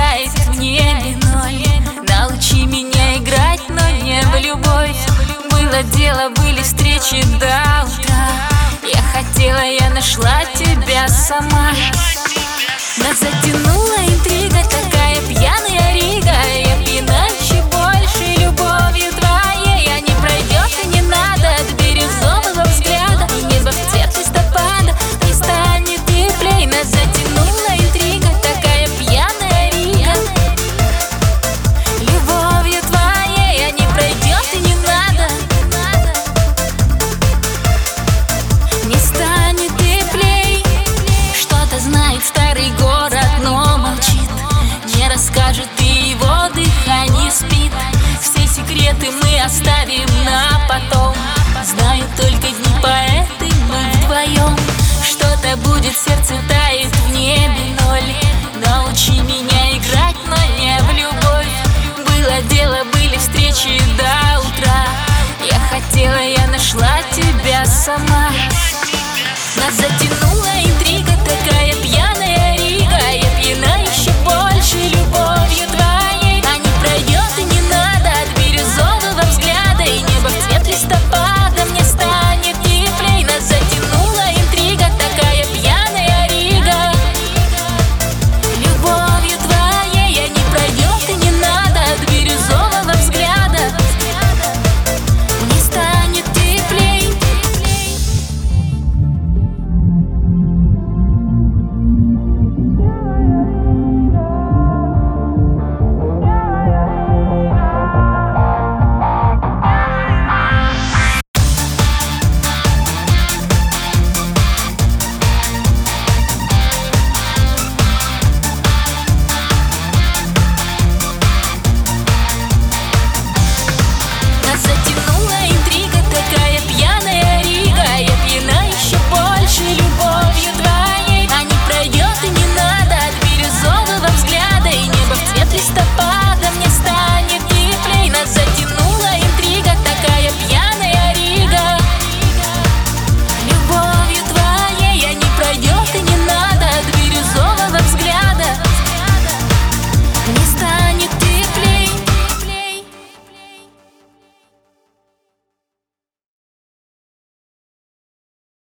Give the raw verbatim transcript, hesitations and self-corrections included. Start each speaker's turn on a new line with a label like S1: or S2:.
S1: тает в небе ноль. Научи меня играть, но не в любовь. Было дело, были встречи до утра. Я хотела, я нашла тебя сама. Нас затянула интрига, такая пьяная рига. Я пьяна еще больше любовью твоей. А не пройдет и не надо от бирюзового взгляда. И небо в цвет листопада не станет теплей. Нас затянула интрига, такая пьяная рига. Любовью твоей, а не пройдет и не надо. Не станет теплей. Что-то знает старый город, но молчит, не расскажет, и его дыхание спит. Все секреты мы оставим на потом. Знают только дни поэты, мы вдвоем. Что-то будет, сердце тает в небе ноль. Научи меня играть, но не в любовь. Было дело, были встречи до утра. Я хотела, я нашла тебя сама. Нас затянуло